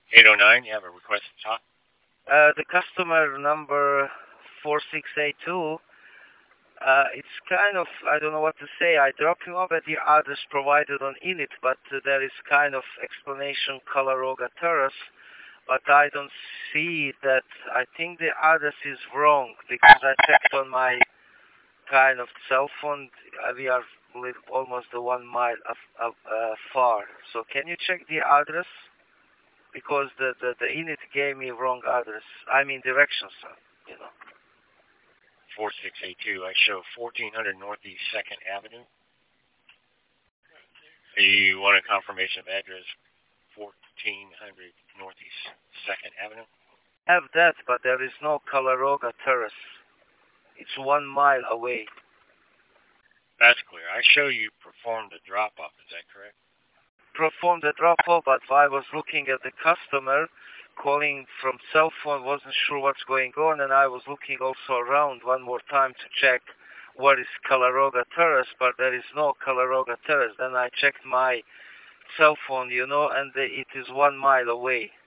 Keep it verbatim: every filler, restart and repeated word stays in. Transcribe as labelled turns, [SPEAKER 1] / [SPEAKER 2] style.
[SPEAKER 1] eight oh nine, you have a request to talk?
[SPEAKER 2] Uh, the customer number four six eight two, uh, it's kind of, I don't know what to say. I dropped him off at the address provided on Init, but uh, there is kind of explanation Colaroga Terrace, but I don't see that. I think the address is wrong because I checked on my kind of cell phone. Uh, we are live almost the one mile of, of, uh, far. So can you check the address? Because the, the, the init gave me wrong address. I mean directions, sir. You know.
[SPEAKER 1] four six eight two, I show fourteen hundred Northeast second Avenue. Do you want a confirmation of address fourteen hundred Northeast second Avenue?
[SPEAKER 2] Have that, but there is no Colaroga Terrace. It's one mile away.
[SPEAKER 1] That's clear. I show you performed a drop-off. Is that correct?
[SPEAKER 2] Performed the drop-off, but I was looking at the customer, calling from cell phone, wasn't sure what's going on, and I was looking also around one more time to check what is Colaroga Terrace, but there is no Colaroga Terrace. Then I checked my cell phone, you know, and it is one mile away.